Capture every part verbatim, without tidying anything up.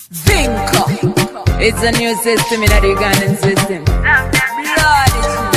Vinco. It's a new system in the Ugandan system. Blood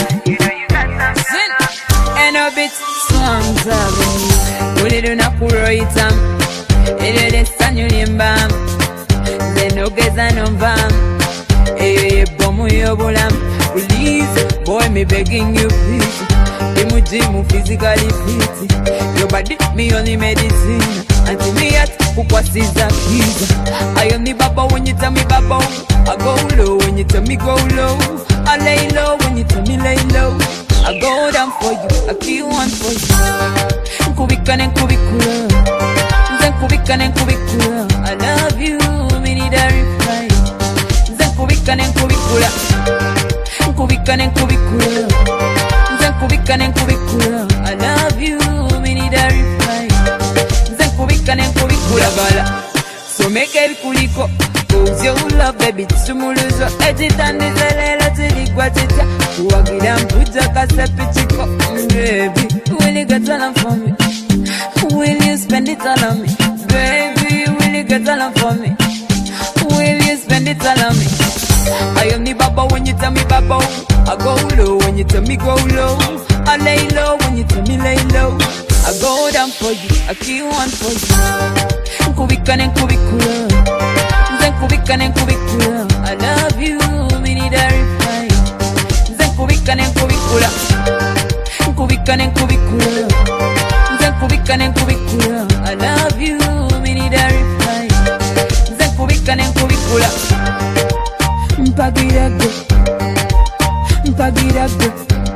and a bit songs of it. We do not it um. It is a new name bam. Then no guys and no bam. Eh, bomu yo bulam. Please, boy, me begging you please. Imujimu physically fit. Your body me only medicine. Until me at kukwasiza kiza. I am the baba when you tell me baba. I go low when you tell me go low. I lay low when you tell me lay low. I go down for you, I feel one for you. Kubika and kubikula. Zen kubika and kubikula. I love you, me need a reply. Zen kubika and kubikula. Kubika and kubikula. Zen kubika and kubikula. I love you, me need a reply. Zen kubika and kubikula bala. So make it kuliko. Cause you love baby tumuluzo. Ejitandi zelela tiligwa tita. Uwagira mpuja kasepi chiko. Baby, will you get all for me? Will you spend it all on me? Baby, will you get all for me? Will you spend it all on me? I am the baba when you tell me baba. I go low when you tell me go low. I lay low when you tell me lay low. I go down for you, I kill one for you. Kubika and kubikula. Zen kubika and kubikula. I love you, me need a reply. Zen kubika and kubikula. Kubika and kubikula. Zen kubika and kubikula. I love you, me need a reply. Zen kubika and kubikula. Mpagirago, mpagirago.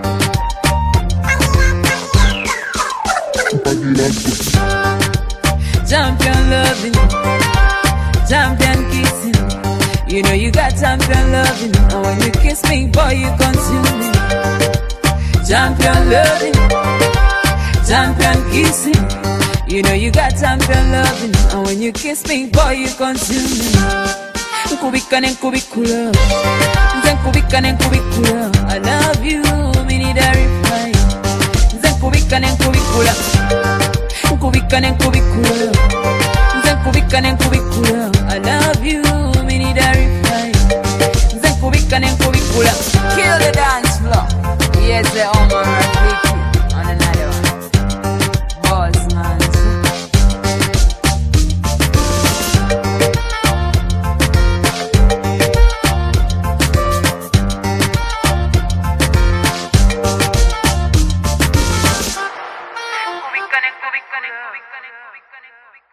Champion loving, champion kissing. You know you got champion loving. And when you kiss me, boy, you consume me. Champion loving, champion kissing. You know you got champion loving. And when you kiss me, boy, you consume me. Kubika and kubikula. Zen kubika and kubikula. I love you, me need a reply. Zen kubika and kubikula. Kubika and kubikula. Zen kubika and kubikula.